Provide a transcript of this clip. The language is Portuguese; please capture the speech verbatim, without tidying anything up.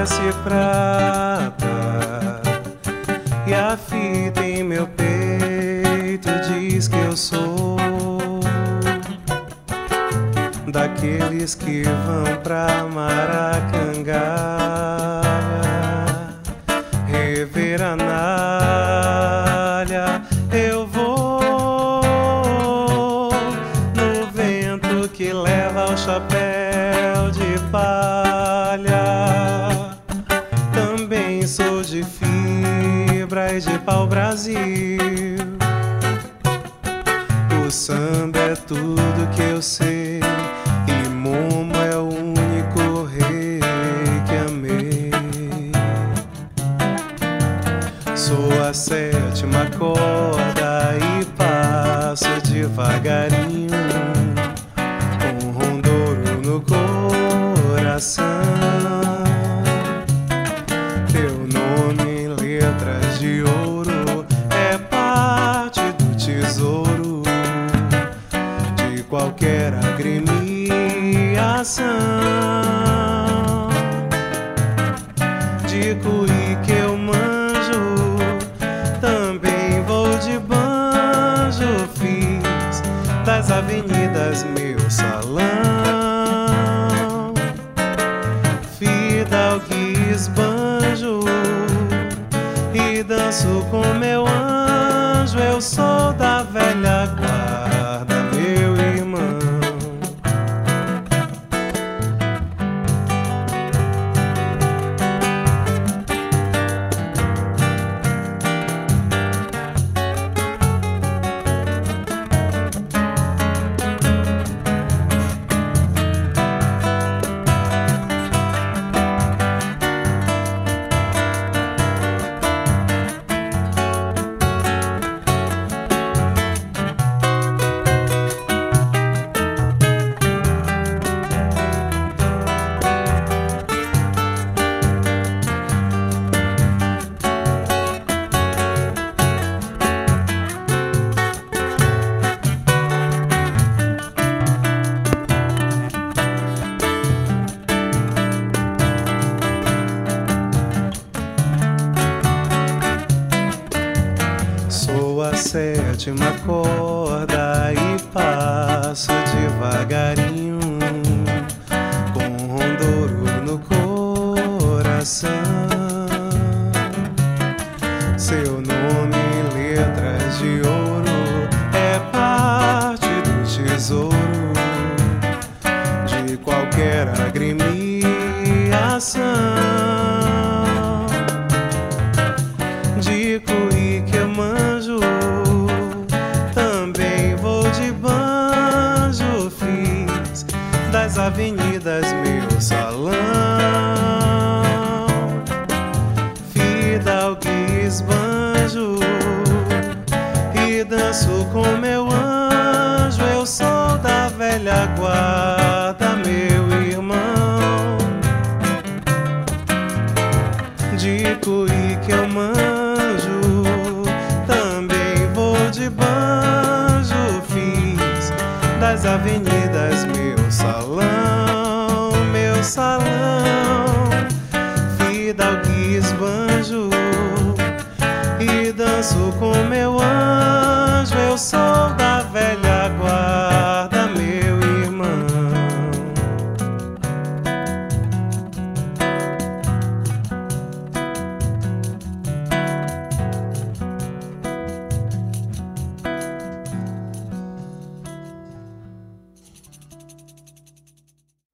parece prata, e a fita em meu peito diz que eu sou daqueles que vão pra Maracangalha rever a nalha. Eu vou no vento que leva o chapéu de palha. Também sou de fibra e de pau-brasil. O samba é tudo que eu sei, e Momo é o único rei que amei. Sou a sétima corda e passo devagarinho, com rondouro no coração. Teu nome em letras de ouro é parte do tesouro de qualquer agremiação. De cuí que eu manjo, também vou de banjo. Fiz das avenidas meu salão. Fidalgue esbanjo e danço com meu anjo. Eu sou da velha guarda, meu irmão. Sou a sétima corda e passo devagarinho, com rondouro no coração. Seu nome em letras de ouro é parte do tesouro de qualquer agremiação. De cuí que eu manjo, também vou de banjo. Fiz das avenidas meu salão. Fidalgue esbanjo e danço com meu anjo. Eu sou da velha guarda, meu irmão. De cuí que eu manjo, também vou de banjo. Fiz das avenidas meu salão, meu salão. Fidalgue esbanjo e danço com meu anjo.